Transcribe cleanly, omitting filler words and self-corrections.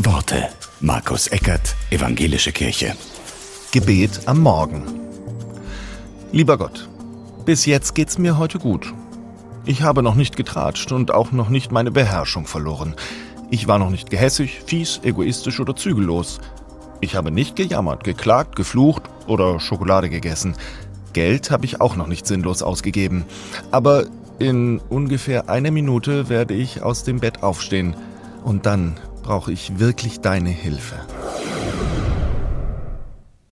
Worte. Markus Eckert, Evangelische Kirche. Gebet am Morgen. Lieber Gott, bis jetzt geht's mir heute gut. Ich habe noch nicht getratscht und auch noch nicht meine Beherrschung verloren. Ich war noch nicht gehässig, fies, egoistisch oder zügellos. Ich habe nicht gejammert, geklagt, geflucht oder Schokolade gegessen. Geld habe ich auch noch nicht sinnlos ausgegeben. Aber in ungefähr 1 Minute werde ich aus dem Bett aufstehen. Und dann brauche ich wirklich deine Hilfe.